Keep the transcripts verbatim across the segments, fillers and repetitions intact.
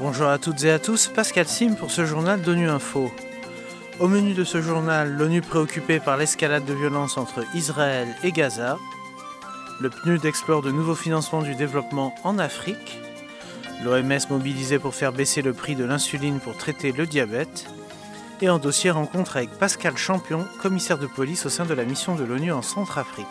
Bonjour à toutes et à tous, Pascal Sim pour ce journal d'ONU Info. Au menu de ce journal, l'ONU préoccupée par l'escalade de violence entre Israël et Gaza. Le P N U D explore de nouveaux financements du développement en Afrique. L'O M S mobilisé pour faire baisser le prix de l'insuline pour traiter le diabète. Et en dossier rencontre avec Pascal Champion, commissaire de police au sein de la mission de l'ONU en Centrafrique.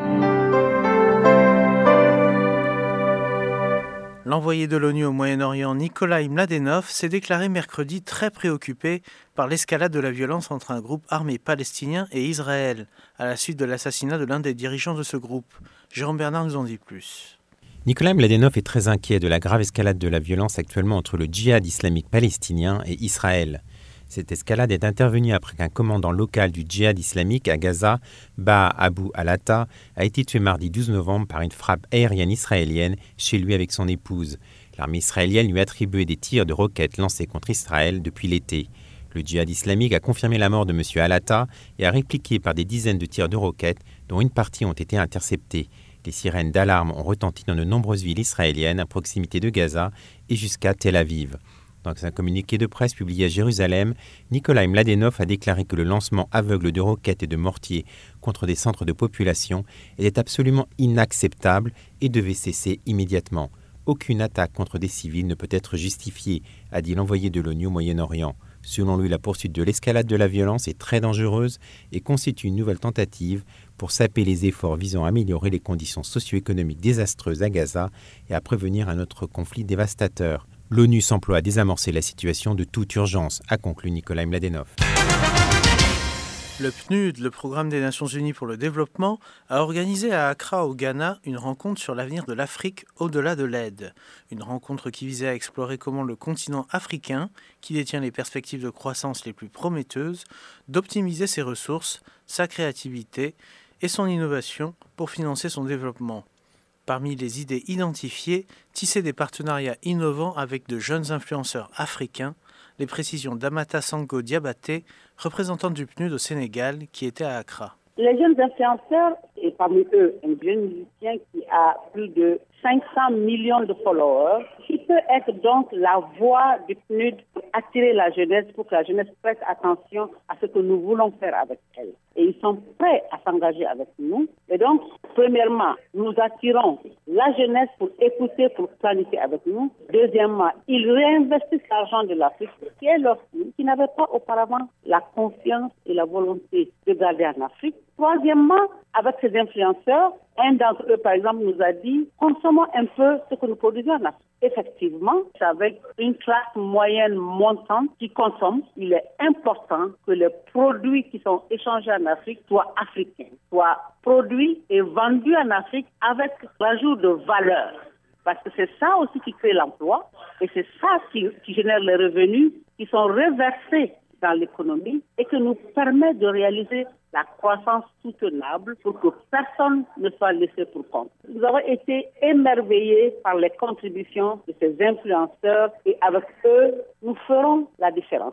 L'envoyé de l'ONU au Moyen-Orient, Nikolai Mladenov, s'est déclaré mercredi très préoccupé par l'escalade de la violence entre un groupe armé palestinien et Israël, à la suite de l'assassinat de l'un des dirigeants de ce groupe. Jérôme Bernard nous en dit plus. Nikolai Mladenov est très inquiet de la grave escalade de la violence actuellement entre le djihad islamique palestinien et Israël. Cette escalade est intervenue après qu'un commandant local du djihad islamique à Gaza, Baha Abu al-Atta, a été tué mardi douze novembre par une frappe aérienne israélienne chez lui avec son épouse. L'armée israélienne lui a attribué des tirs de roquettes lancés contre Israël depuis l'été. Le djihad islamique a confirmé la mort de M. al-Atta et a répliqué par des dizaines de tirs de roquettes dont une partie ont été interceptés. Les sirènes d'alarme ont retenti dans de nombreuses villes israéliennes à proximité de Gaza et jusqu'à Tel Aviv. Dans un communiqué de presse publié à Jérusalem, Nikolai Mladenov a déclaré que le lancement aveugle de roquettes et de mortiers contre des centres de population était absolument inacceptable et devait cesser immédiatement. Aucune attaque contre des civils ne peut être justifiée, a dit l'envoyé de l'ONU au Moyen-Orient. Selon lui, la poursuite de l'escalade de la violence est très dangereuse et constitue une nouvelle tentative pour saper les efforts visant à améliorer les conditions socio-économiques désastreuses à Gaza et à prévenir un autre conflit dévastateur. L'ONU s'emploie à désamorcer la situation de toute urgence, a conclu Nikolai Mladenov. Le P N U D, le Programme des Nations Unies pour le développement, a organisé à Accra, au Ghana, une rencontre sur l'avenir de l'Afrique au-delà de l'aide. Une rencontre qui visait à explorer comment le continent africain, qui détient les perspectives de croissance les plus prometteuses, d'optimiser ses ressources, sa créativité et son innovation pour financer son développement. Parmi les idées identifiées, tisser des partenariats innovants avec de jeunes influenceurs africains, les précisions d'Amata Sango Diabaté, représentante du P N U D au Sénégal, qui était à Accra. Les jeunes influenceurs, et parmi eux un jeune musicien qui a plus de cinq cents millions de followers, qui peut être donc la voix du P N U D pour attirer la jeunesse, pour que la jeunesse prête attention à ce que nous voulons faire avec elle. Et ils sont prêts à s'engager avec nous. Et donc, premièrement, nous attirons la jeunesse pour écouter, pour planifier avec nous. Deuxièmement, ils réinvestissent l'argent de l'Afrique, qui est leur pays, qui n'avait pas auparavant la confiance et la volonté de garder en Afrique. Troisièmement, avec ces influenceurs, un d'entre eux, par exemple, nous a dit « consommons un peu ce que nous produisons en Afrique ». Effectivement, avec une classe moyenne montante qui consomme, il est important que les produits qui sont échangés en Afrique soient africains, soient produits et vendus en Afrique avec l'ajout de valeur. Parce que c'est ça aussi qui crée l'emploi et c'est ça qui, qui génère les revenus qui sont reversés dans l'économie et qui nous permet de réaliser la croissance soutenable pour que personne ne soit laissé pour compte. Nous avons été émerveillés par les contributions de ces influenceurs et avec eux, nous ferons la différence.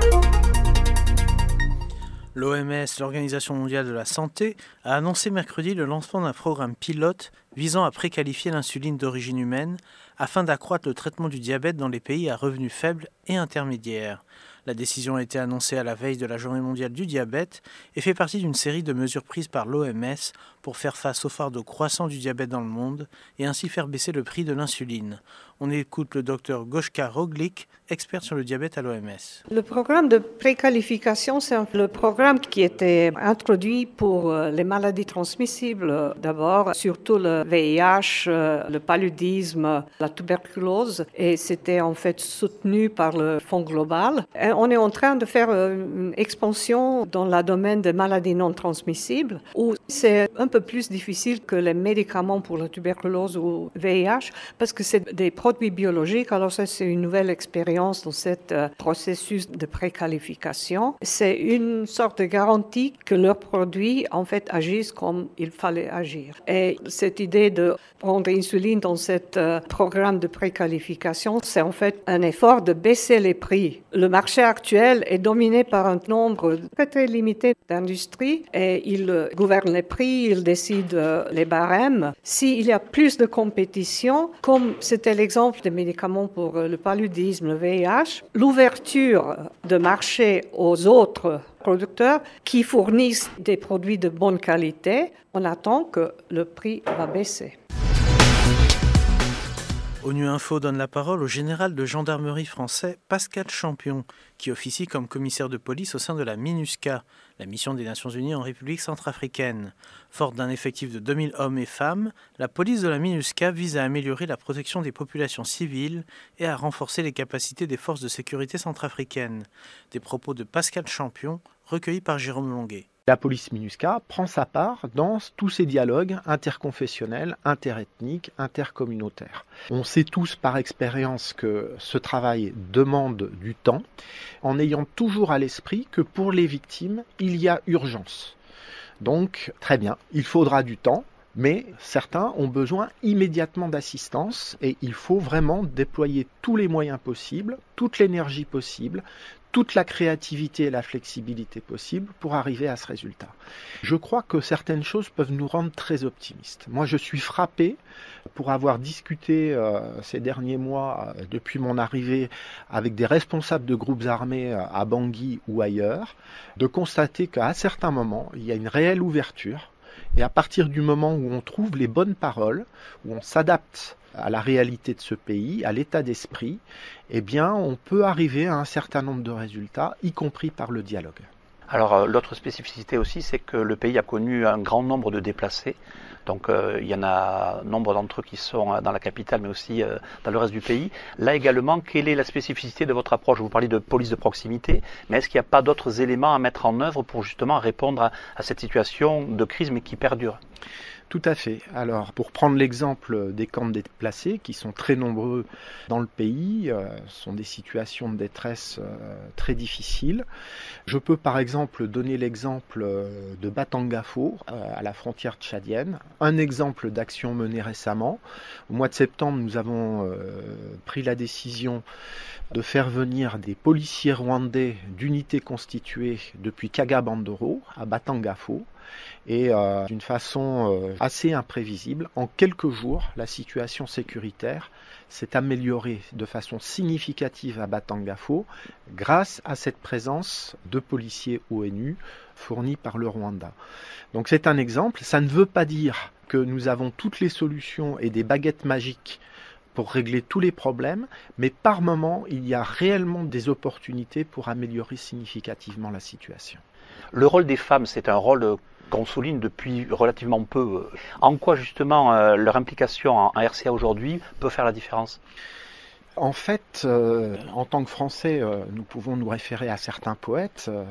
L'O M S, l'Organisation mondiale de la santé, a annoncé mercredi le lancement d'un programme pilote visant à préqualifier l'insuline d'origine humaine afin d'accroître le traitement du diabète dans les pays à revenus faibles et intermédiaires. La décision a été annoncée à la veille de la Journée mondiale du diabète et fait partie d'une série de mesures prises par l'O M S pour faire face au fardeau croissant du diabète dans le monde et ainsi faire baisser le prix de l'insuline. On écoute le docteur Goshka Roglic, expert sur le diabète à l'O M S. Le programme de préqualification, c'est le programme qui était introduit pour les maladies transmissibles d'abord, surtout le V I H, le paludisme, la tuberculose, et c'était en fait soutenu par le Fonds global. Et on est en train de faire une expansion dans le domaine des maladies non transmissibles, où c'est un peu plus difficile que les médicaments pour la tuberculose ou V I H, parce que c'est des produits biologiques. Alors ça, c'est une nouvelle expérience dans ce euh, processus de préqualification. C'est une sorte de garantie que leurs produits, en fait, agissent comme il fallait agir. Et cette idée de prendre l'insuline dans ce euh, programme de préqualification, c'est en fait un effort de baisser les prix. Le marché actuel est dominé par un nombre très, très limité d'industries et il gouverne les prix, il décide les barèmes. S'il y a plus de compétition, comme c'était l'exemple des médicaments pour le paludisme, le V I H, l'ouverture de marché aux autres producteurs qui fournissent des produits de bonne qualité, on attend que le prix va baisser. ONU Info donne la parole au général de gendarmerie français Pascal Champion, qui officie comme commissaire de police au sein de la MINUSCA, la mission des Nations Unies en République centrafricaine. Forte d'un effectif de deux mille hommes et femmes, la police de la MINUSCA vise à améliorer la protection des populations civiles et à renforcer les capacités des forces de sécurité centrafricaines. Des propos de Pascal Champion, recueillis par Jérôme Longuet. La police MINUSCA prend sa part dans tous ces dialogues interconfessionnels, interethniques, intercommunautaires. On sait tous par expérience que ce travail demande du temps, en ayant toujours à l'esprit que pour les victimes, il y a urgence. Donc, très bien, il faudra du temps, mais certains ont besoin immédiatement d'assistance et il faut vraiment déployer tous les moyens possibles, toute l'énergie possible, toute la créativité et la flexibilité possible pour arriver à ce résultat. Je crois que certaines choses peuvent nous rendre très optimistes. Moi, je suis frappé pour avoir discuté euh, ces derniers mois, euh, depuis mon arrivée, avec des responsables de groupes armés euh, à Bangui ou ailleurs, de constater qu'à certains moments, il y a une réelle ouverture. Et à partir du moment où on trouve les bonnes paroles, où on s'adapte à la réalité de ce pays, à l'état d'esprit, eh bien, on peut arriver à un certain nombre de résultats, y compris par le dialogue. Alors, l'autre spécificité aussi, c'est que le pays a connu un grand nombre de déplacés. Donc, euh, il y en a nombre d'entre eux qui sont dans la capitale, mais aussi euh, dans le reste du pays. Là également, quelle est la spécificité de votre approche ? Vous parlez de police de proximité, mais est-ce qu'il n'y a pas d'autres éléments à mettre en œuvre pour justement répondre à, à cette situation de crise, mais qui perdure ? Tout à fait. Alors, pour prendre l'exemple des camps de déplacés, qui sont très nombreux dans le pays, euh, sont des situations de détresse euh, très difficiles. Je peux par exemple donner l'exemple euh, de Batangafo, euh, à la frontière tchadienne. Un exemple d'action menée récemment. Au mois de septembre, nous avons euh, pris la décision de faire venir des policiers rwandais d'unités constituées depuis Kagabandoro à Batangafo. Et euh, d'une façon euh, assez imprévisible, en quelques jours, la situation sécuritaire s'est améliorée de façon significative à Batangafo grâce à cette présence de policiers ONU fournis par le Rwanda. Donc c'est un exemple. Ça ne veut pas dire que nous avons toutes les solutions et des baguettes magiques pour régler tous les problèmes, mais par moment, il y a réellement des opportunités pour améliorer significativement la situation. Le rôle des femmes, c'est un rôle qu'on souligne depuis relativement peu. En quoi justement euh, leur implication en R C A aujourd'hui peut faire la différence ? En fait, euh, en tant que Français, euh, nous pouvons nous référer à certains poètes. Euh,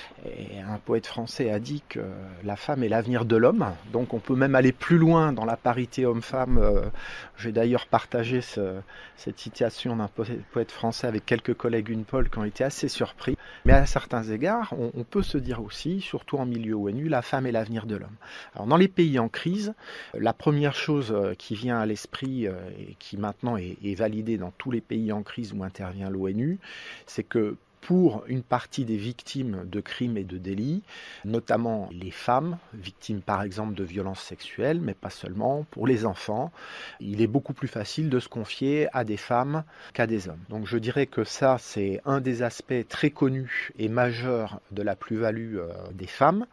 et un poète français a dit que la femme est l'avenir de l'homme. Donc on peut même aller plus loin dans la parité homme-femme. Euh, j'ai d'ailleurs partagé ce, cette citation d'un poète français avec quelques collègues UNPOL qui ont été assez surpris. Mais à certains égards, on, on peut se dire aussi, surtout en milieu ONU, la femme est l'avenir de l'homme. Alors dans les pays en crise, la première chose qui vient à l'esprit et qui maintenant est, est validée dans tous les pays en crise où intervient l'ONU, c'est que pour une partie des victimes de crimes et de délits, notamment les femmes, victimes par exemple de violences sexuelles, mais pas seulement, pour les enfants, il est beaucoup plus facile de se confier à des femmes qu'à des hommes. Donc je dirais que ça, c'est un des aspects très connus et majeurs de la plus-value euh, des femmes.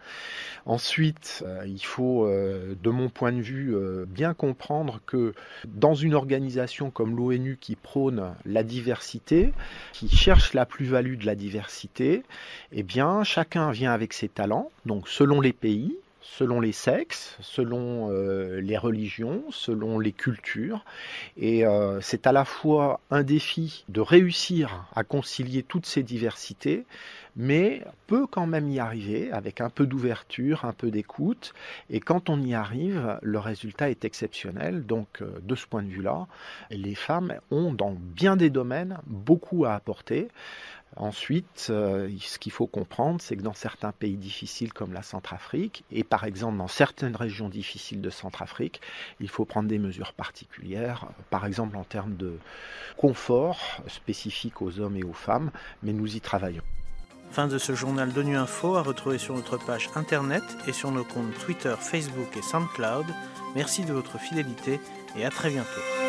Ensuite, euh, il faut, euh, de mon point de vue, euh, bien comprendre que dans une organisation comme l'ONU qui prône la diversité, qui cherche la plus-value de la diversité, eh bien, chacun vient avec ses talents, donc selon les pays, selon les sexes, selon euh, les religions, selon les cultures. Et euh, c'est à la fois un défi de réussir à concilier toutes ces diversités, mais peut quand même y arriver avec un peu d'ouverture, un peu d'écoute. Et quand on y arrive, le résultat est exceptionnel. Donc, euh, de ce point de vue-là, les femmes ont, dans bien des domaines, beaucoup à apporter. Ensuite, euh, ce qu'il faut comprendre, c'est que dans certains pays difficiles comme la Centrafrique, et par exemple dans certaines régions difficiles de Centrafrique, il faut prendre des mesures particulières, par exemple en termes de confort spécifique aux hommes et aux femmes, mais nous y travaillons. Fin de ce journal d'ONU Info à retrouver sur notre page internet et sur nos comptes Twitter, Facebook et SoundCloud. Merci de votre fidélité et à très bientôt.